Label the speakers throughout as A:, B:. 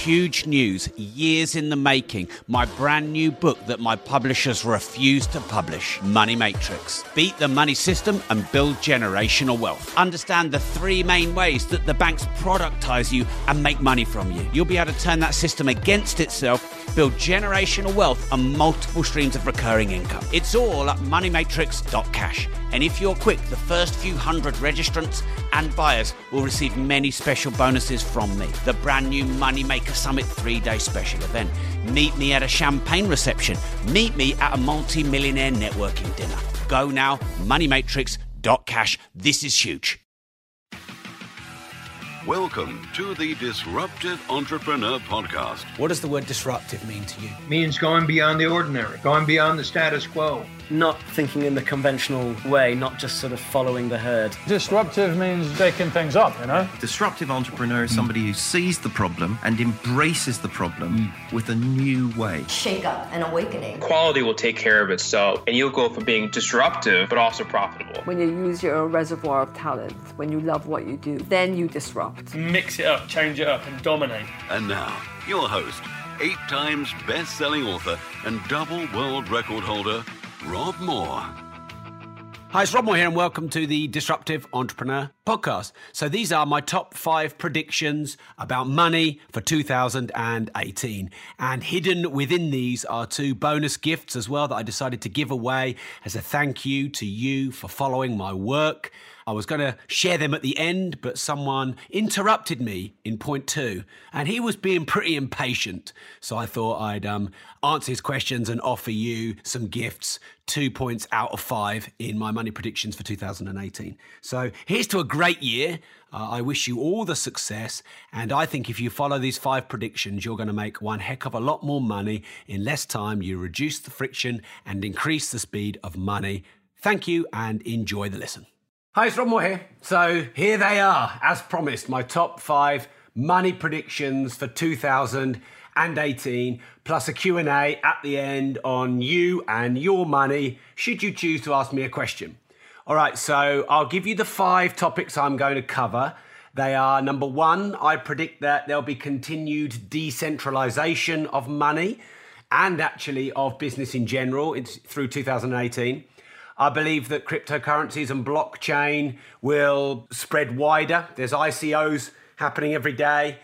A: huge news, years in the making, my brand new book that my publishers refuse to publish, Money Matrix. Beat the money system and build generational wealth. Understand the three main ways that the banks productize you and make money from you. You'll be able to turn that system against itself, build generational wealth and multiple streams of recurring income. It's all at moneymatrix.cash. And if you're quick, the first few hundred registrants and buyers will receive many special bonuses from me. The brand new Moneymaker Summit 3-day special event. Meet me at a champagne reception. Meet me at a multi-millionaire networking dinner. Go now, moneymatrix.cash. This is huge.
B: Welcome to the Disruptive Entrepreneur Podcast.
A: What does the word disruptive mean to you?
C: Means going beyond the ordinary, going beyond the status quo.
D: Not thinking in the conventional way, not just sort of following the herd.
E: Disruptive means shaking things up, you know?
F: Disruptive entrepreneur is somebody who sees the problem and embraces the problem with a new way.
G: Shake up and awakening.
H: Quality will take care of itself, and you'll go from being disruptive but also profitable.
I: When you use your reservoir of talent, when you love what you do, then you disrupt.
J: Mix it up, change it up, and dominate.
B: And now, your host, 8 times best-selling author and double world record holder, Rob Moore.
A: Hi, it's Rob Moore here and welcome to the Disruptive Entrepreneur Podcast. So these are my top 5 predictions about money for 2018. And hidden within these are 2 bonus gifts as well that I decided to give away as a thank you to you for following my work. I was going to share them at the end, but someone interrupted me in point 2, and he was being pretty impatient. So I thought I'd answer his questions and offer you some gifts, 2 points out of 5 in my money predictions for 2018. So here's to a great year. I wish you all the success, and I think if you follow these 5 predictions, you're going to make one heck of a lot more money in less time. You reduce the friction and increase the speed of money. Thank you, and enjoy the listen. Hi, it's Rob Moore here. So here they are, as promised, my top 5 money predictions for 2018, plus a Q&A at the end on you and your money, should you choose to ask me a question. All right, so I'll give you the 5 topics I'm going to cover. They are, number 1, I predict that there'll be continued decentralization of money and actually of business in general through 2018. I believe that cryptocurrencies and blockchain will spread wider. There's ICOs happening every day.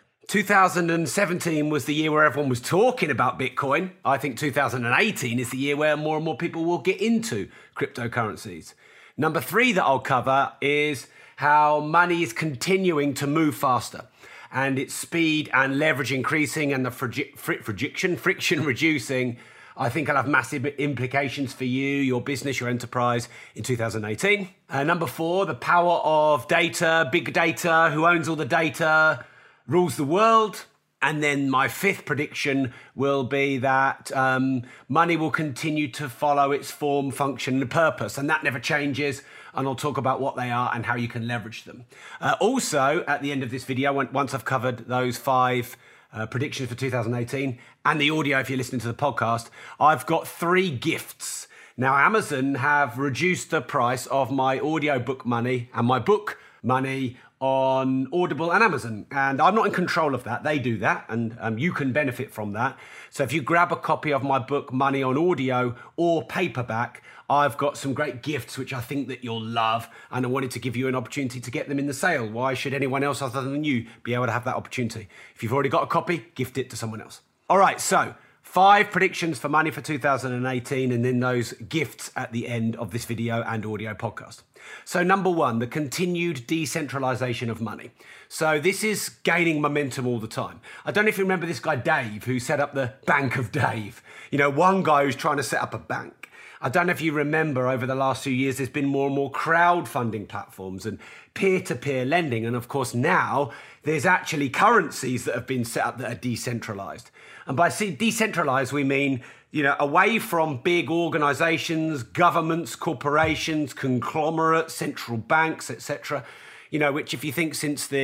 A: 2017 was the year where everyone was talking about Bitcoin. I think 2018 is the year where more and more people will get into cryptocurrencies. Number 3 that I'll cover is how money is continuing to move faster and its speed and leverage increasing and the friction reducing. I think I'll have massive implications for you, your business, your enterprise in 2018. Number 4, the power of data, big data, who owns all the data, rules the world. And then my 5th prediction will be that money will continue to follow its form, function, and purpose. And that never changes. And I'll talk about what they are and how you can leverage them. Also, at the end of this video, once I've covered those 5 predictions for 2018 and the audio if you're listening to the podcast, I've got 3 gifts. Now, Amazon have reduced the price of my audiobook money and my book money on Audible and Amazon. And I'm not in control of that. They do that, and you can benefit from that. So if you grab a copy of my book, Money on Audio or paperback, I've got some great gifts which I think that you'll love, and I wanted to give you an opportunity to get them in the sale. Why should anyone else other than you be able to have that opportunity? If you've already got a copy, gift it to someone else. All right, so 5 predictions for money for 2018, and then those gifts at the end of this video and audio podcast. So number 1, the continued decentralization of money. So this is gaining momentum all the time. I don't know if you remember this guy, Dave, who set up the Bank of Dave. You know, one guy who's trying to set up a bank. I don't know if you remember over the last few years, there's been more and more crowdfunding platforms and peer-to-peer lending. And of course, now there's actually currencies that have been set up that are decentralized. And by decentralized, we mean, away from big organizations, governments, corporations, conglomerates, central banks, etc., which if you think since the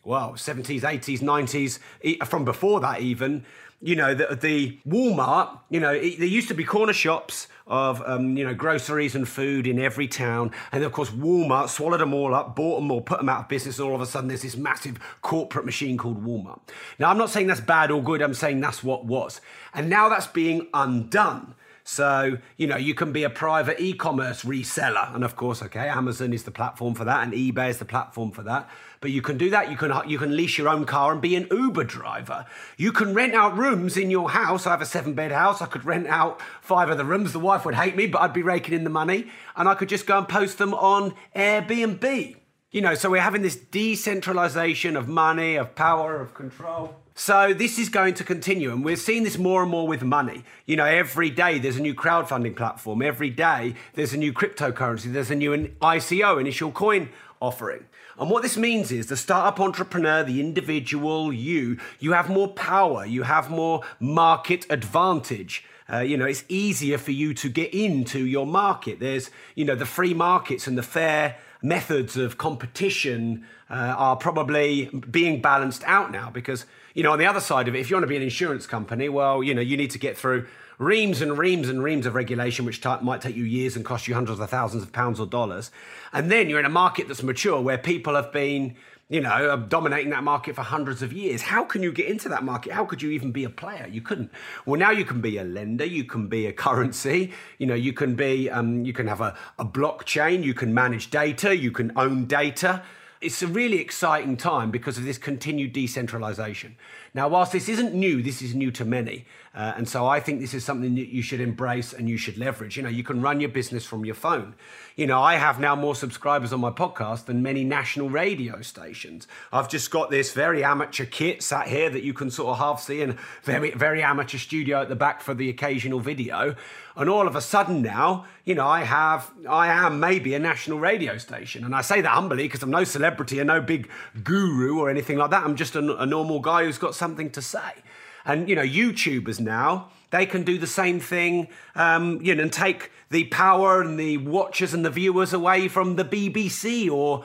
A: well, 70s, 80s, 90s, from before that even, you know, the Walmart, you know, there used to be corner shops of, you know, groceries and food in every town. And of course, Walmart swallowed them all up, bought them all, put them out of business. And all of a sudden, there's this massive corporate machine called Walmart. Now, I'm not saying that's bad or good. I'm saying that's what was. And now that's being undone. So, you know, you can be a private e-commerce reseller. And of course, okay, Amazon is the platform for that and eBay is the platform for that. But you can do that. You can lease your own car and be an Uber driver. You can rent out rooms in your house. I have a 7-bed house. I could rent out 5 of the rooms. The wife would hate me, but I'd be raking in the money. And I could just go and post them on Airbnb. You know, so we're having this decentralization of money, of power, of control. So this is going to continue, and we're seeing this more and more with money. You know, every day there's a new crowdfunding platform. Every day there's a new cryptocurrency. There's a new ICO, initial coin offering. And what this means is the startup entrepreneur, the individual, you have more power. You have more market advantage. You know, it's easier for you to get into your market. There's, you know, the free markets and the fair methods of competition are probably being balanced out now because, you know, on the other side of it, if you want to be an insurance company, well, you know, you need to get through reams and reams and reams of regulation, which might take you years and cost you hundreds of thousands of pounds or dollars. And then you're in a market that's mature where people have been, you know, dominating that market for hundreds of years. How can you get into that market? How could you even be a player? You couldn't. Well, now you can be a lender. You can be a currency. You know, you can be, you can have a blockchain. You can manage data. You can own data. It's a really exciting time because of this continued decentralization. Now, whilst this isn't new, this is new to many. And so I think this is something that you should embrace and you should leverage. You know, you can run your business from your phone. You know, I have now more subscribers on my podcast than many national radio stations. I've just got this very amateur kit sat here that you can sort of half see, and very, very amateur studio at the back for the occasional video. And all of a sudden now, you know, I am maybe a national radio station. And I say that humbly because I'm no celebrity and no big guru or anything like that. I'm just a normal guy who's got something to say. And, you know, YouTubers now, they can do the same thing, you know, and take the power and the watchers and the viewers away from the BBC or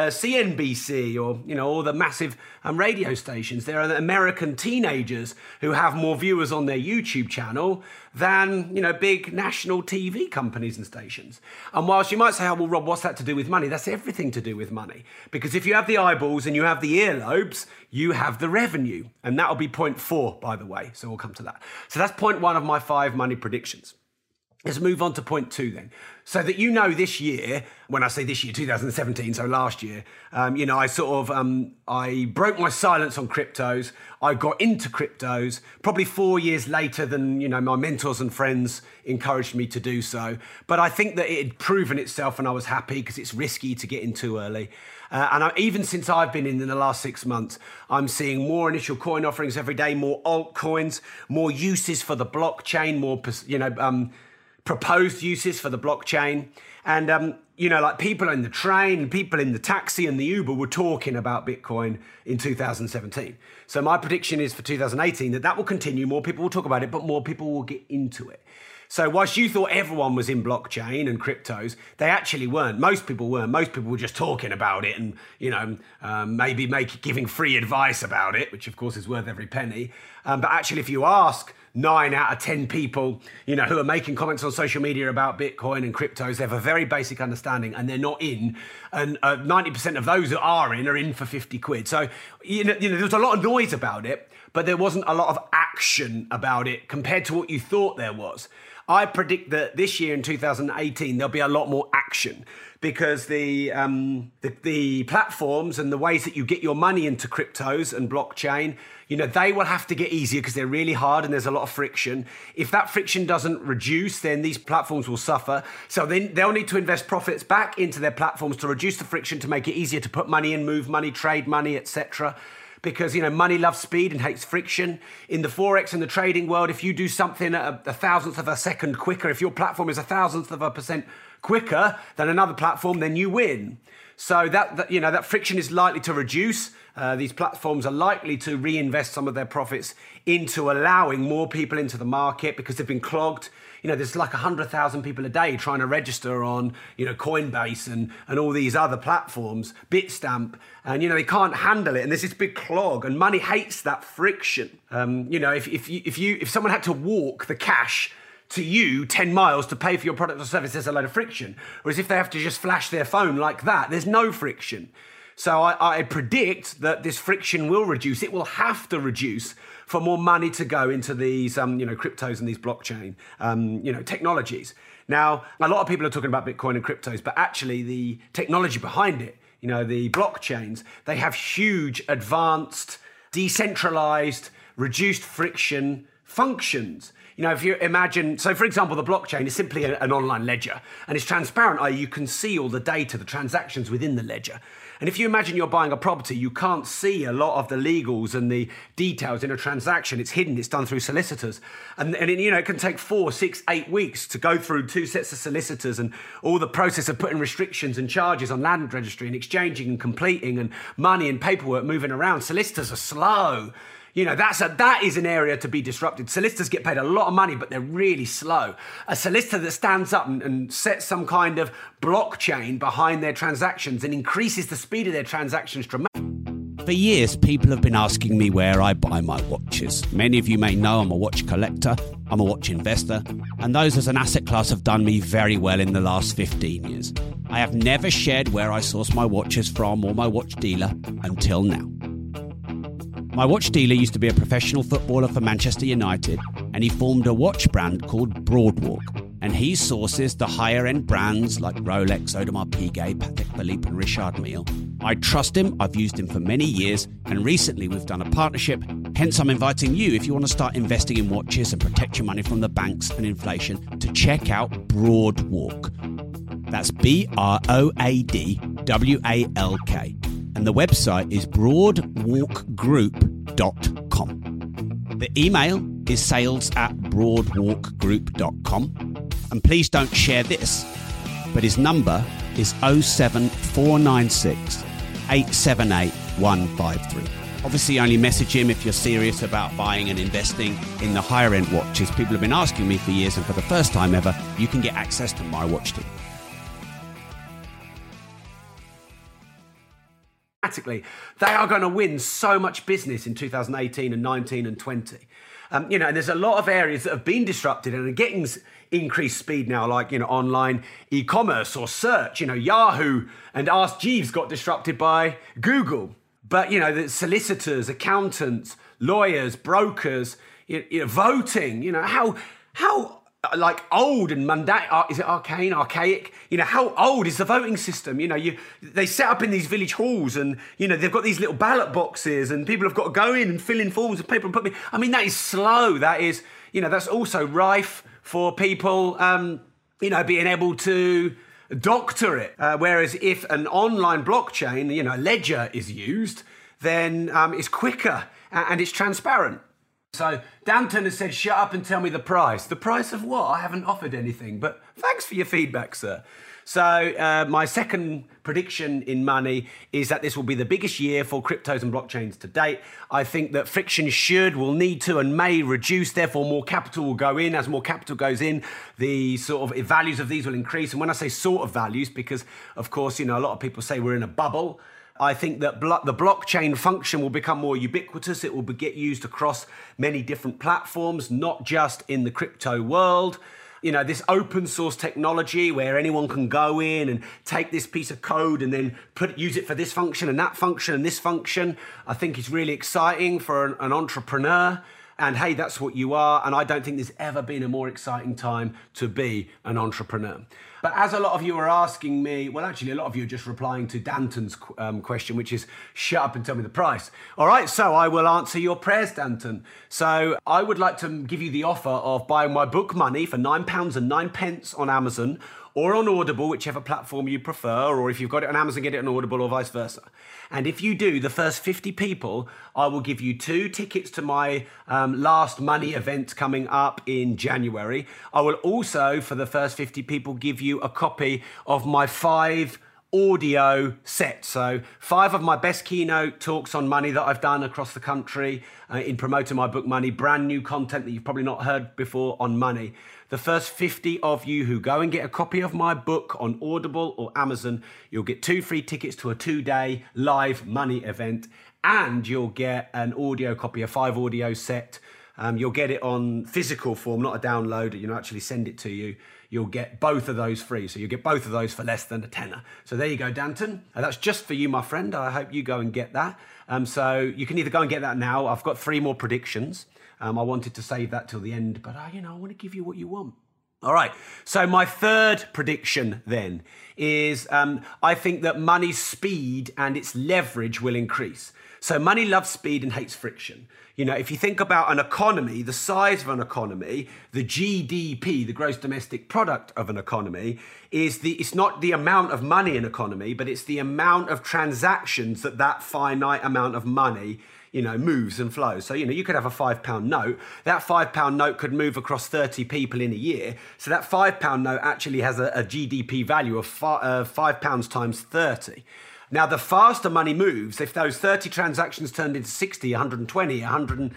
A: CNBC or, you know, all the massive radio stations. There are American teenagers who have more viewers on their YouTube channel than, you know, big national TV companies and stations. And whilst you might say, oh, well, Rob, what's that to do with money? That's everything to do with money. Because if you have the eyeballs and you have the earlobes, you have the revenue. And that'll be point 4, by the way. So we'll come to that. So that's point 1 of my 5 money predictions. Let's move on to point 2 then. So that you know this year, when I say this year, 2017, so last year, you know, I sort of, I broke my silence on cryptos. I got into cryptos probably 4 years later than, you know, my mentors and friends encouraged me to do so. But I think that it had proven itself and I was happy because it's risky to get in too early. Even since I've been in the last 6 months, I'm seeing more initial coin offerings every day, more altcoins, more uses for the blockchain, more, you know, proposed uses for the blockchain. And, you know, like people in the train, people in the taxi and the Uber were talking about Bitcoin in 2017. So my prediction is for 2018 that will continue. More people will talk about it, but more people will get into it. So whilst you thought everyone was in blockchain and cryptos, they actually weren't. Most people weren't. Most people were just talking about it and, you know, maybe giving free advice about it, which of course is worth every penny. But actually, if you ask 9 out of 10 people, you know, who are making comments on social media about Bitcoin and cryptos, they have a very basic understanding and they're not in. And 90% of those that are in for 50 quid. So, you know, there was a lot of noise about it, but there wasn't a lot of action about it compared to what you thought there was. I predict that this year in 2018, there'll be a lot more action because the platforms and the ways that you get your money into cryptos and blockchain, you know, they will have to get easier because they're really hard and there's a lot of friction. If that friction doesn't reduce, then these platforms will suffer. So then they'll need to invest profits back into their platforms to reduce the friction, to make it easier to put money in, move money, trade money, etc. Because, you know, money loves speed and hates friction. In the Forex and the trading world, if you do something at a thousandth of a second quicker, if your platform is 1,000th of a percent quicker than another platform, then you win. So that friction is likely to reduce. These platforms are likely to reinvest some of their profits into allowing more people into the market because they've been clogged. There's like 100,000 people a day trying to register on, Coinbase and all these other platforms, Bitstamp, and, they can't handle it. And there's this big clog, and money hates that friction. If someone had to walk the cash to you 10 miles to pay for your product or service, there's a load of friction. Whereas if they have to just flash their phone like that, there's no friction. So I predict that this friction will reduce. It will have to reduce for more money to go into these, cryptos and these blockchain, technologies. Now, a lot of people are talking about Bitcoin and cryptos, but actually the technology behind it, the blockchains, they have huge, advanced, decentralized, reduced friction functions. If you imagine, so for example, the blockchain is simply an online ledger, and it's transparent, i.e. you can see all the data, the transactions within the ledger. And if you imagine you're buying a property, you can't see a lot of the legals and the details in a transaction. It's hidden, it's done through solicitors. And it can take 4, 6, 8 weeks to go through 2 sets of solicitors and all the process of putting restrictions and charges on land registry and exchanging and completing and money and paperwork moving around. Solicitors are slow. That is an area to be disrupted. Solicitors get paid a lot of money, but they're really slow. A solicitor that stands up and sets some kind of blockchain behind their transactions and increases the speed of their transactions dramatically.
G: For years, people have been asking me where I buy my watches. Many of you may know I'm a watch collector, I'm a watch investor, and those as an asset class have done me very well in the last 15 years. I have never shared where I source my watches from or my watch dealer until now. My watch dealer used to be a professional footballer for Manchester United, and he formed a watch brand called Broadwalk. And he sources the higher-end brands like Rolex, Audemars Piguet, Patek Philippe and Richard Mille. I trust him, I've used him for many years, and recently we've done a partnership. Hence, I'm inviting you, if you want to start investing in watches and protect your money from the banks and inflation, to check out Broadwalk. That's BROADWALK. And the website is broadwalkgroup.com. The email is sales@broadwalkgroup.com. And please don't share this, but his number is 07496 878 153. Obviously, only message him if you're serious about buying and investing in the higher end watches. People have been asking me for years, and for the first time ever, you can get access to my watch deal.
A: They are going to win so much business in 2018 and 19 and 20. And there's a lot of areas that have been disrupted and are getting increased speed now, like, online e-commerce or search. Yahoo and Ask Jeeves got disrupted by Google. But, the solicitors, accountants, lawyers, brokers, voting, how old and mundane, is it archaic? How old is the voting system? They set up in these village halls and, they've got these little ballot boxes and people have got to go in and fill in forms of paper and put me. That is slow. That is, that's also rife for people, being able to doctor it. Whereas if an online blockchain, a ledger is used, then it's quicker and it's transparent. So Danton has said, shut up and tell me the price. The price of what? I haven't offered anything, but thanks for your feedback, sir. So my second prediction in money is that this will be the biggest year for cryptos and blockchains to date. I think that friction will need to and may reduce, therefore more capital will go in. As more capital goes in, the sort of values of these will increase. And when I say sort of values, because of course, a lot of people say we're in a bubble, I think that the blockchain function will become more ubiquitous. It will get used across many different platforms, not just in the crypto world. This open source technology where anyone can go in and take this piece of code and then use it for this function and that function and this function, I think is really exciting for an entrepreneur. And hey, that's what you are. And I don't think there's ever been a more exciting time to be an entrepreneur. But as a lot of you are asking me, well, actually, a lot of you are just replying to Danton's question, which is, shut up and tell me the price. All right, so I will answer your prayers, Danton. So I would like to give you the offer of buying my book Money for £9.09 on Amazon or on Audible, whichever platform you prefer, or if you've got it on Amazon, get it on Audible or vice versa. And if you do, the first 50 people, I will give you 2 tickets to my last money event coming up in January. I will also, for the first 50 people, give you a copy of my 5 audio set. So 5 of my best keynote talks on money that I've done across the country in promoting my book Money, brand new content that you've probably not heard before on money. The first 50 of you who go and get a copy of my book on Audible or Amazon, you'll get 2 free tickets to a 2-day live money event, and you'll get an audio copy, a 5 audio set. You'll get it on physical form, not a download. Actually send it to you. You'll get both of those free. So you'll get both of those for less than a tenner. So there you go, Danton. That's just for you, my friend. I hope you go and get that. So you can either go and get that now. I've got 3 more predictions. I wanted to save that till the end, but I want to give you what you want. All right. So my third prediction then is I think that money's speed and its leverage will increase. So money loves speed and hates friction. If you think about an economy, the size of an economy, the GDP, the gross domestic product of an economy, it's not the amount of money in an economy, but it's the amount of transactions that finite amount of money moves and flows. So, you could have a £5 note. That £5 note could move across 30 people in a year. So that £5 note actually has a GDP value of £5 times 30. Now, the faster money moves, if those 30 transactions turned into 60, 120, 100,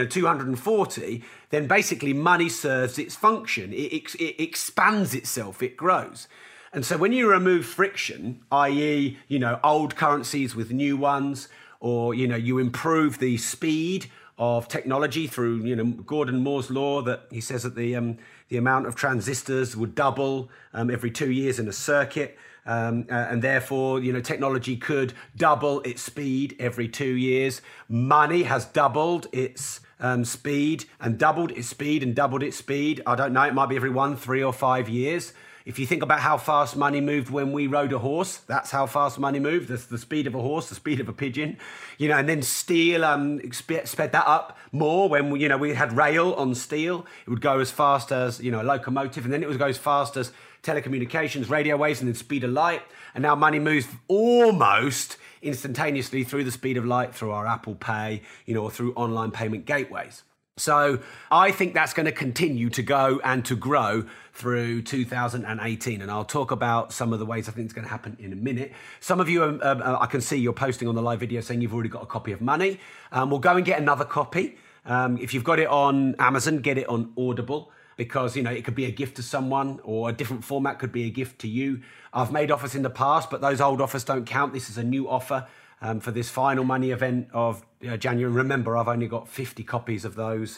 A: 240, then basically money serves its function. It expands itself, it grows. And so when you remove friction, i.e., old currencies with new ones, or, you improve the speed of technology through, Gordon Moore's law that he says that the amount of transistors would double every 2 years in a circuit. And therefore, technology could double its speed every 2 years. Money has doubled its speed and doubled its speed and doubled its speed. I don't know, it might be every 1, 3 or 5 years. If you think about how fast money moved when we rode a horse, that's how fast money moved. That's the speed of a horse, the speed of a pigeon, and then steel sped that up more when we had rail on steel. It would go as fast as, a locomotive, and then it would go as fast as telecommunications, radio waves, and then speed of light. And now money moves almost instantaneously through the speed of light through our Apple Pay, or through online payment gateways. So I think that's going to continue to go and to grow through 2018. And I'll talk about some of the ways I think it's going to happen in a minute. Some of you, I can see you're posting on the live video saying you've already got a copy of Money. We'll go and get another copy. If you've got it on Amazon, get it on Audible, because, it could be a gift to someone, or a different format could be a gift to you. I've made offers in the past, but those old offers don't count. This is a new offer for this final money event of January. Remember, I've only got 50 copies of those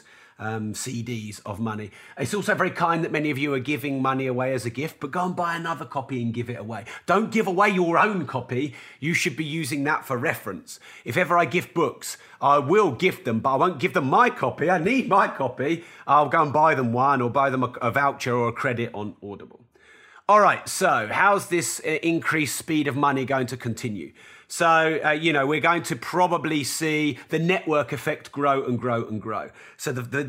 A: CDs of Money. It's also very kind that many of you are giving money away as a gift, but go and buy another copy and give it away. Don't give away your own copy. You should be using that for reference. If ever I gift books, I will gift them, but I won't give them my copy. I need my copy. I'll go and buy them one, or buy them a voucher or a credit on Audible. All right, so how's this increased speed of money going to continue? So, we're going to probably see the network effect grow and grow and grow. So the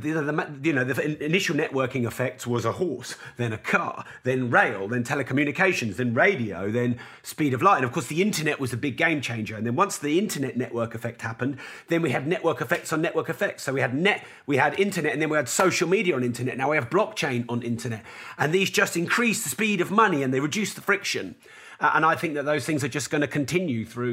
A: initial networking effect was a horse, then a car, then rail, then telecommunications, then radio, then speed of light. And of course, the internet was a big game changer. And then once the internet network effect happened, then we had network effects on network effects. So we had internet, and then we had social media on internet. Now we have blockchain on internet. And these just increase the speed of money, and they reduce the friction. And I think that those things are just going to continue through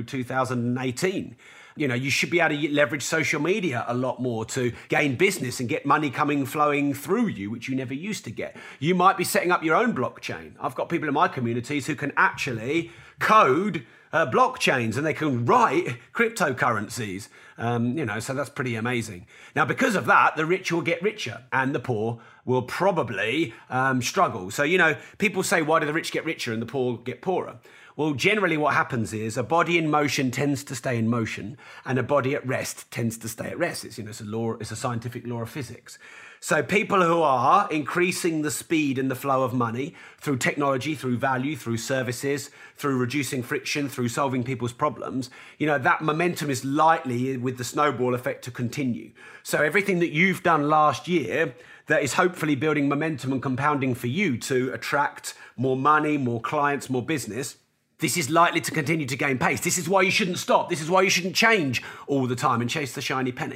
A: 2018. You should be able to leverage social media a lot more to gain business and get money flowing through you, which you never used to get. You might be setting up your own blockchain. I've got people in my communities who can actually code blockchains, and they can write cryptocurrencies. So that's pretty amazing. Now, because of that, the rich will get richer and the poor will probably struggle. So, people say, why do the rich get richer and the poor get poorer? Well, generally what happens is a body in motion tends to stay in motion, and a body at rest tends to stay at rest. It's a scientific law of physics. So people who are increasing the speed and the flow of money through technology, through value, through services, through reducing friction, through solving people's problems, that momentum is likely, with the snowball effect, to continue. So everything that you've done last year that is hopefully building momentum and compounding for you to attract more money, more clients, more business, this is likely to continue to gain pace. This is why you shouldn't stop. This is why you shouldn't change all the time and chase the shiny penny.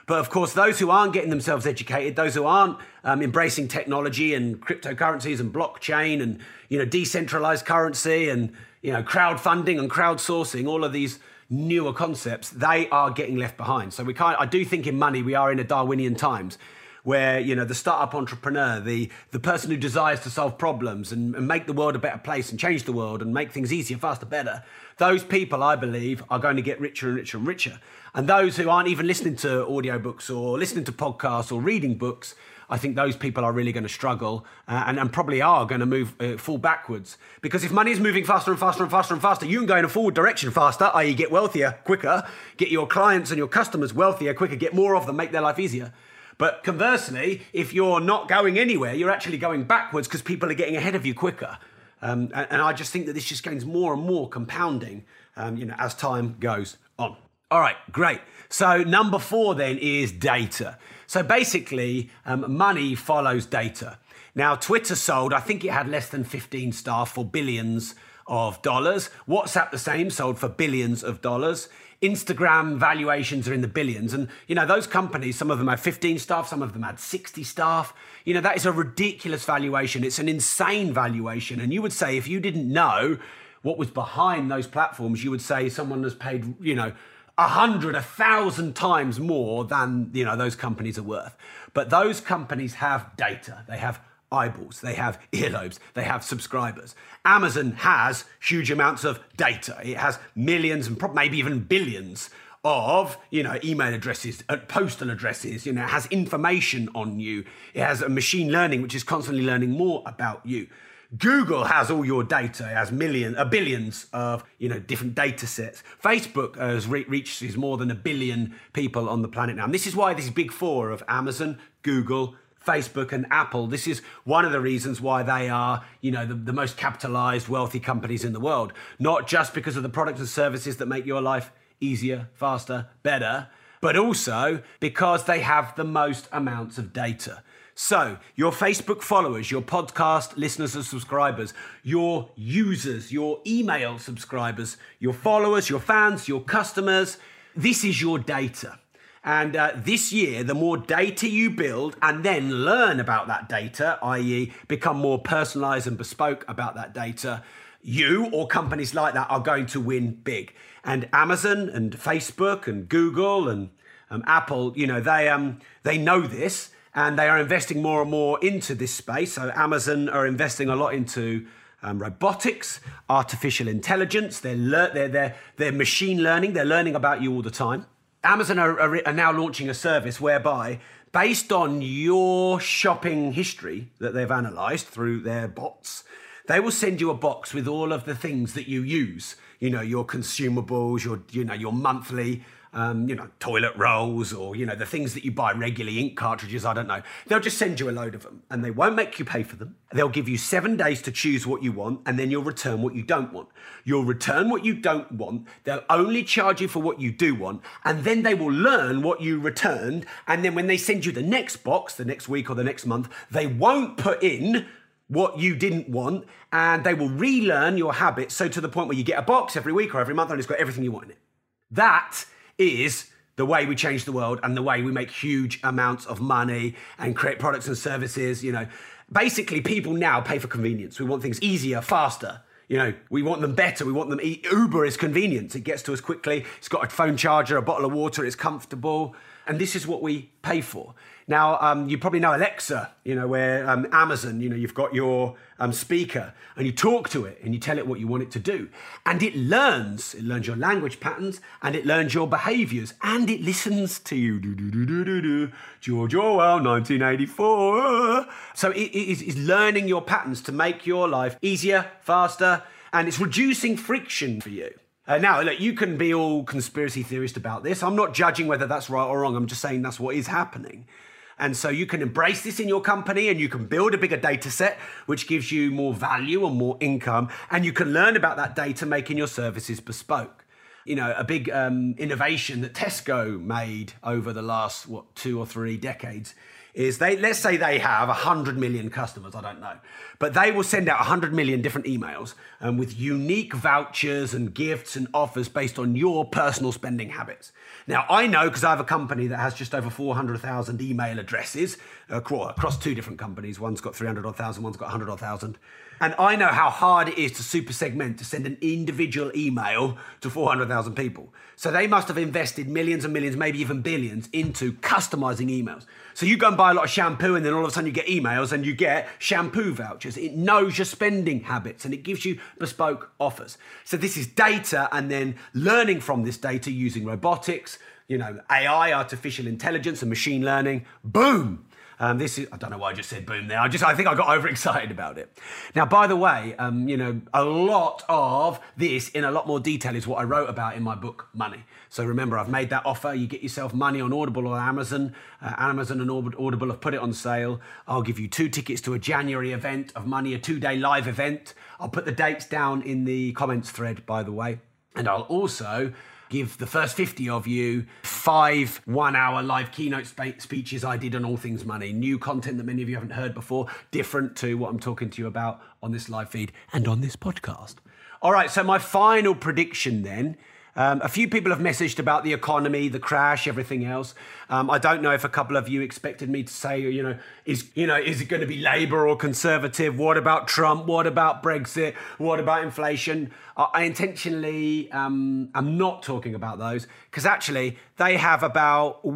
A: But of course, those who aren't getting themselves educated, those who aren't embracing technology and cryptocurrencies and blockchain and, decentralized currency and, crowdfunding and crowdsourcing, all of these newer concepts, they are getting left behind. So I do think in money, we are in a Darwinian times where, the startup entrepreneur, the person who desires to solve problems and make the world a better place and change the world and make things easier, faster, better, those people, I believe, are going to get richer and richer and richer. And those who aren't even listening to audiobooks or listening to podcasts or reading books, I think those people are really going to struggle and probably are going to fall backwards. Because if money is moving faster and faster and faster and faster, you can go in a forward direction faster, i.e. get wealthier quicker, get your clients and your customers wealthier quicker, get more of them, make their life easier. But conversely, if you're not going anywhere, you're actually going backwards because people are getting ahead of you quicker. And I just think that this just gains more and more compounding, as time goes on. All right, great. So number 4 then is data. So basically, money follows data. Now, Twitter sold, I think it had less than 15 staff for billions of dollars. WhatsApp the same, sold for billions of dollars. Instagram valuations are in the billions. And, those companies, some of them had 15 staff, some of them had 60 staff. That is a ridiculous valuation. It's an insane valuation. And you would say, if you didn't know what was behind those platforms, you would say someone has paid, 100, 1,000 times more than, those companies are worth. But those companies have data. They have eyeballs, they have earlobes, they have subscribers. Amazon has huge amounts of data. It has millions and maybe even billions of, email addresses, postal addresses. It has information on you. It has a machine learning, which is constantly learning more about you. Google has all your data. It has billions of, different data sets. Facebook has reaches more than 1 billion people on the planet now. And this is why this big 4 of Amazon, Google, Facebook and Apple, this is one of the reasons why they are, the most capitalized, wealthy companies in the world. Not just because of the products and services that make your life easier, faster, better, but also because they have the most amounts of data. So your Facebook followers, your podcast listeners and subscribers, your users, your email subscribers, your followers, your fans, your customers, this is your data. And this year, the more data you build and then learn about that data, i.e. become more personalized and bespoke about that data, you or companies like that are going to win big. And Amazon and Facebook and Google and Apple, they know this and they are investing more and more into this space. So Amazon are investing a lot into robotics, artificial intelligence, they're machine learning, they're learning about you all the time. Amazon are now launching a service whereby, based on your shopping history that they've analysed through their bots, they will send you a box with all of the things that you use. Your consumables, your monthly, toilet rolls, or, the things that you buy regularly, ink cartridges, I don't know. They'll just send you a load of them and they won't make you pay for them. They'll give you 7 days to choose what you want and then you'll return what you don't want. You'll return what you don't want. They'll only charge you for what you do want. And then they will learn what you returned. And then when they send you the next box, the next week or the next month, they won't put in what you didn't want and they will relearn your habits. So to the point where you get a box every week or every month and it's got everything you want in it. That is the way we change the world and the way we make huge amounts of money and create products and services. Basically people now pay for convenience. We want things easier, faster. We want them better. We want them. Uber is convenience. It gets to us quickly. It's got a phone charger, a bottle of water. It's comfortable. And this is what we pay for. Now, you probably know Alexa, where Amazon, you've got your speaker and you talk to it and you tell it what you want it to do. And it learns your language patterns and it learns your behaviors and it listens to you. George Orwell, 1984. So it is learning your patterns to make your life easier, faster, and it's reducing friction for you. Now, look, you can be all conspiracy theorist about this. I'm not judging whether that's right or wrong. I'm just saying that's what is happening. And so you can embrace this in your company and you can build a bigger data set, which gives you more value and more income. And you can learn about that data, making your services bespoke. A big innovation that Tesco made over the last, 2 or 3 decades is let's say they have 100 million customers, I don't know, but they will send out 100 million different emails with unique vouchers and gifts and offers based on your personal spending habits. Now, I know because I have a company that has just over 400,000 email addresses across two different companies. One's got 300,000, one's got 100,000. And I know how hard it is to super segment, to send an individual email to 400,000 people. So they must have invested millions and millions, maybe even billions, into customizing emails. So you go and buy a lot of shampoo and then all of a sudden you get emails and you get shampoo vouchers. It knows your spending habits and it gives you bespoke offers. So this is data and then learning from this data using robotics, AI, artificial intelligence and machine learning. Boom! I don't know why I just said boom there. I think I got overexcited about it. Now, by the way, a lot of this in a lot more detail is what I wrote about in my book, Money. So remember, I've made that offer. You get yourself money on Audible or Amazon. Amazon and Audible have put it on sale. I'll give you 2 tickets to a January event of Money, a 2-day live event. I'll put the dates down in the comments thread, by the way. And I'll also give the first 50 of you 5 one-hour live keynote speeches I did on all things money. New content that many of you haven't heard before, different to what I'm talking to you about on this live feed and on this podcast. All right, so my final prediction then. A few people have messaged about the economy, the crash, everything else. I don't know if a couple of you expected me to say, is it going to be Labour or Conservative? What about Trump? What about Brexit? What about inflation? I intentionally am not talking about those because actually they have about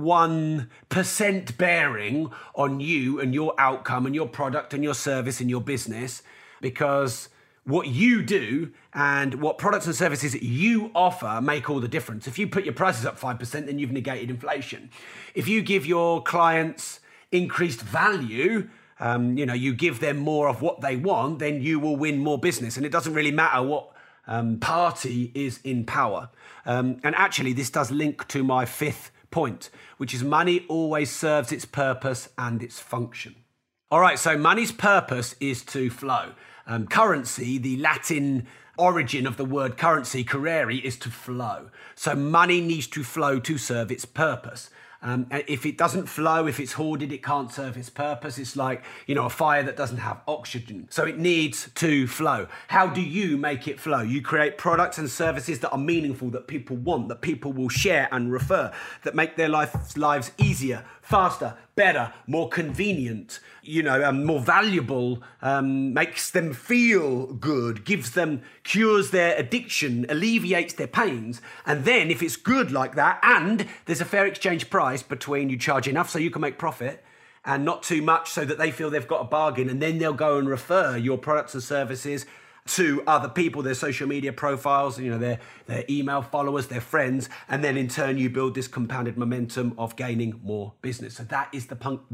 A: 1% bearing on you and your outcome and your product and your service and your business, because what you do and what products and services you offer make all the difference. If you put your prices up 5%, then you've negated inflation. If you give your clients increased value, you give them more of what they want, then you will win more business. And it doesn't really matter what party is in power. And actually, this does link to my 5th point, which is money always serves its purpose and its function. All right, so money's purpose is to flow. Currency, the Latin origin of the word currency, currere, is to flow. So money needs to flow to serve its purpose. If it doesn't flow, if it's hoarded, it can't serve its purpose. It's like, a fire that doesn't have oxygen. So it needs to flow. How do you make it flow? You create products and services that are meaningful, that people want, that people will share and refer, that make their lives easier, faster, better, more convenient, more valuable, makes them feel good, cures their addiction, alleviates their pains. And then if it's good like that, and there's a fair exchange price between you charge enough so you can make profit and not too much so that they feel they've got a bargain, and then they'll go and refer your products and services to other people, their social media profiles, their email followers, their friends, and then in turn you build this compounded momentum of gaining more business. So that is the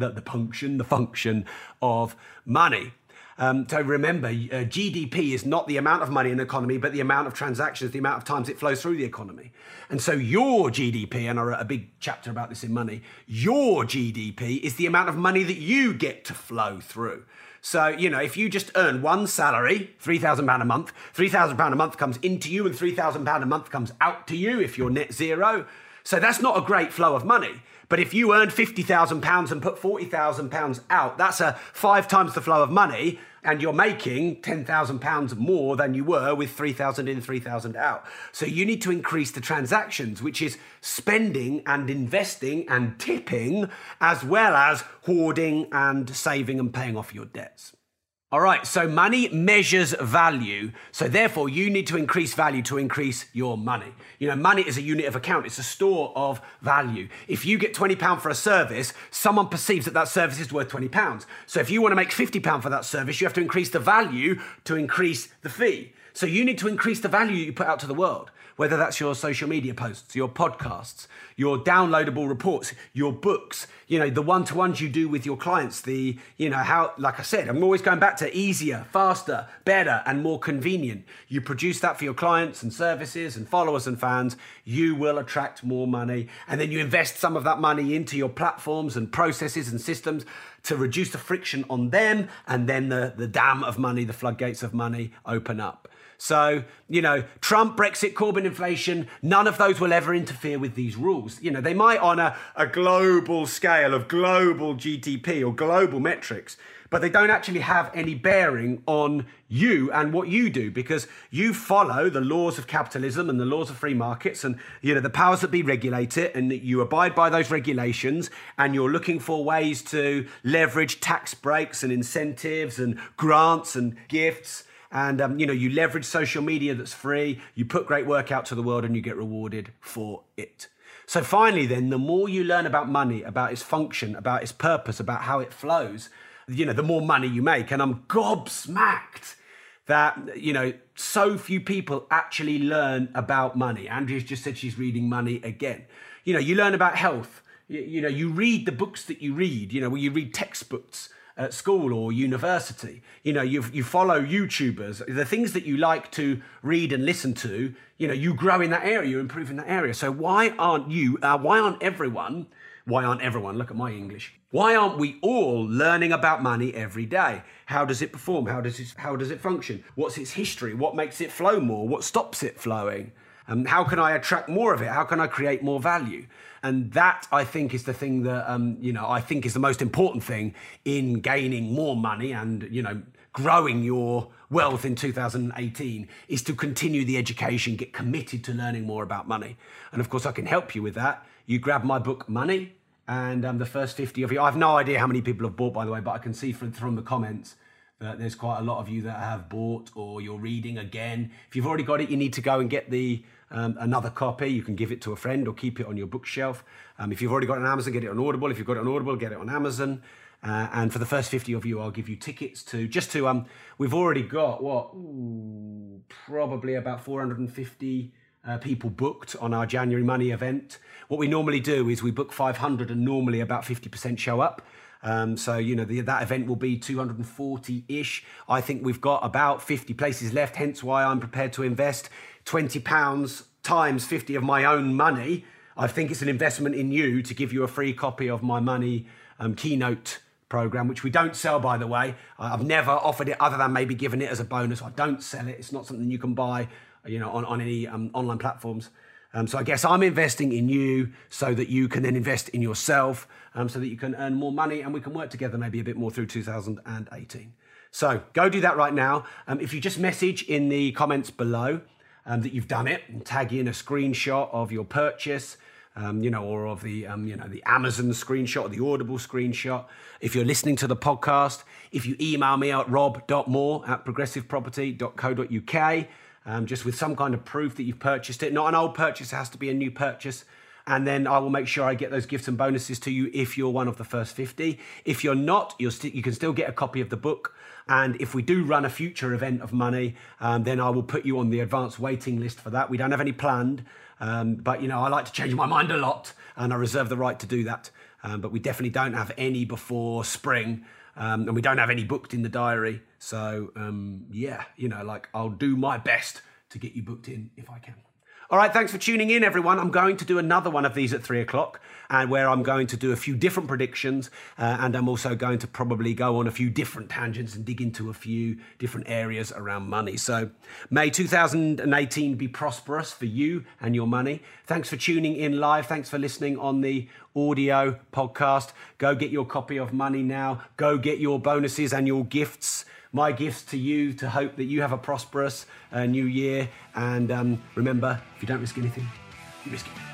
A: function of money. So remember, GDP is not the amount of money in the economy, but the amount of transactions, the amount of times it flows through the economy. And so your GDP, and I wrote a big chapter about this in Money, your GDP is the amount of money that you get to flow through. So, if you just earn one salary, £3,000 a month, £3,000 a month comes into you and £3,000 a month comes out to you if you're net zero. So that's not a great flow of money. But if you earn £50,000 and put £40,000 out, that's 5 times the flow of money, and you're making £10,000 more than you were with 3,000 in, 3,000 out. So you need to increase the transactions, which is spending and investing and tipping, as well as hoarding and saving and paying off your debts. All right, so money measures value. So therefore, you need to increase value to increase your money. Money is a unit of account. It's a store of value. If you get £20 for a service, someone perceives that service is worth £20. So if you want to make £50 for that service, you have to increase the value to increase the fee. So you need to increase the value you put out to the world, whether that's your social media posts, your podcasts, your downloadable reports, your books, the one-to-ones you do with your clients, like I said, I'm always going back to easier, faster, better, and more convenient. You produce that for your clients and services and followers and fans, you will attract more money. And then you invest some of that money into your platforms and processes and systems to reduce the friction on them. And then the dam of money, the floodgates of money open up. So, Trump, Brexit, Corbyn, inflation, none of those will ever interfere with these rules. They might on a global scale of global GDP or global metrics, but they don't actually have any bearing on you and what you do, because you follow the laws of capitalism and the laws of free markets and, the powers that be regulate it, and you abide by those regulations, and you're looking for ways to leverage tax breaks and incentives and grants and gifts. And, you leverage social media that's free, you put great work out to the world, and you get rewarded for it. So finally, then, the more you learn about money, about its function, about its purpose, about how it flows, the more money you make. And I'm gobsmacked that, so few people actually learn about money. Andrea's just said she's reading Money again. You learn about health. You read the books that you read, where you read textbooks at school or university. You follow YouTubers, the things that you like to read and listen to, you grow in that area, you improve in that area. So why aren't everyone, look at my English, why aren't we all learning about money every day? How does it perform? How does it function? What's its history? What makes it flow more? What stops it flowing? How can I attract more of it? How can I create more value? And that, I think, is the thing that, I think is the most important thing in gaining more money and, growing your wealth in 2018, is to continue the education, get committed to learning more about money. And of course, I can help you with that. You grab my book, Money, and the first 50 of you, I have no idea how many people have bought, by the way, but I can see from the comments that there's quite a lot of you that have bought, or you're reading again. If you've already got it, you need to go and get another copy. You can give it to a friend or keep it on your bookshelf. If you've already got it on Amazon, get it on Audible. If you've got it on Audible, get it on Amazon. And for the first 50 of you, I'll give you tickets we've already got, probably about 450 people booked on our January Money event. What we normally do is we book 500 and normally about 50% show up. That event will be 240-ish. I think we've got about 50 places left, hence why I'm prepared to invest £20 times 50 of my own money. I think it's an investment in you to give you a free copy of my Money keynote program, which we don't sell, by the way. I've never offered it other than maybe giving it as a bonus. I don't sell it. It's not something you can buy, on any online platforms. So I guess I'm investing in you so that you can then invest in yourself, so that you can earn more money and we can work together maybe a bit more through 2018. So go do that right now. If you just message in the comments below that you've done it and tag in a screenshot of your purchase, or of the Amazon screenshot or the Audible screenshot. If you're listening to the podcast, if you email me at rob.moore@progressiveproperty.co.uk, just with some kind of proof that you've purchased it. Not an old purchase, it has to be a new purchase. And then I will make sure I get those gifts and bonuses to you if you're one of the first 50. If you're not, you can still get a copy of the book. And if we do run a future event of Money, then I will put you on the advanced waiting list for that. We don't have any planned, but I like to change my mind a lot and I reserve the right to do that. But we definitely don't have any before spring. And we don't have any booked in the diary. So, I'll do my best to get you booked in if I can. All right, thanks for tuning in, everyone. I'm going to do another one of these at 3:00, and where I'm going to do a few different predictions, and I'm also going to probably go on a few different tangents and dig into a few different areas around money. So may 2018 be prosperous for you and your money. Thanks for tuning in live. Thanks for listening on the audio podcast. Go get your copy of Money now. Go get your bonuses and your gifts. My gifts to you, to hope that you have a prosperous new year. And remember, if you don't risk anything, you risk it.